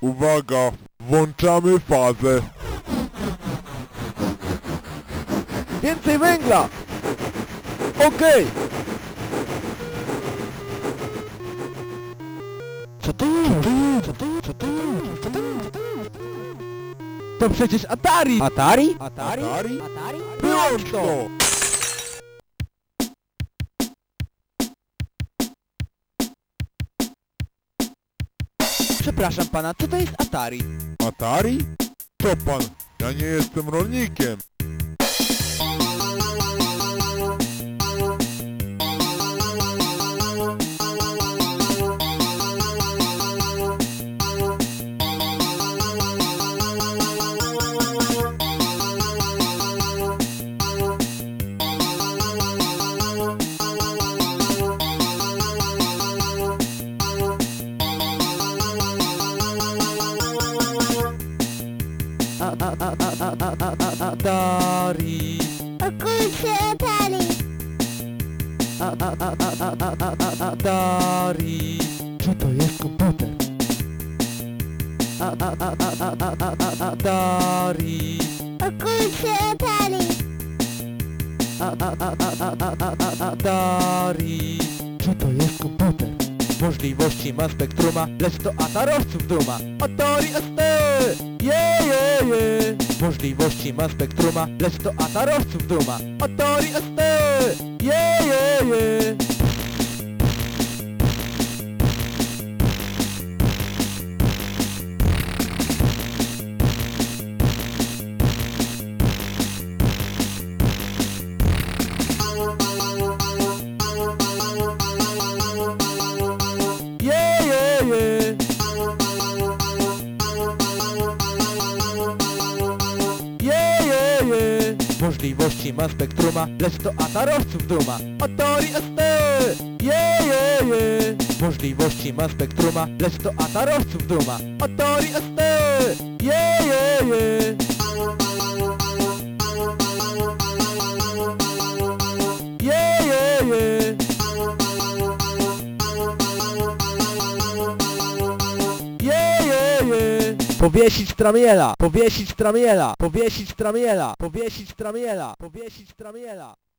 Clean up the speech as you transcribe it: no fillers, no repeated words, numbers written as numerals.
Uwaga, włączamy fazę. Więcej węgla! Okej! Co to jest? Co to jest? Co to jest? Co to jest? Co to jest? To przecież Atari! Atari? Atari? Atari? Atari? Wyłącz to! Przepraszam pana, co to jest Atari? Atari? Co pan? Ja nie jestem rolnikiem. Atari. Kurczę, Atari. Atari. Co to jest komputer? Atari. Kurczę, Atari. Atari. Co to jest komputer? Możliwości ma spektruma, lecz to atarowców duma. Atari ST! Je. Możliwości ma spektruma, lecz to atarowców duma. Atari ST! Je. Je. Możliwości ma spektruma, lecz to atarowców duma. Atari ST! Je. Możliwości ma spektruma, lecz to atarowców duma. Atari ST! Je. Powiesić tramiela, powiesić tramiela, powiesić tramiela, powiesić tramiela, powiesić tramiela.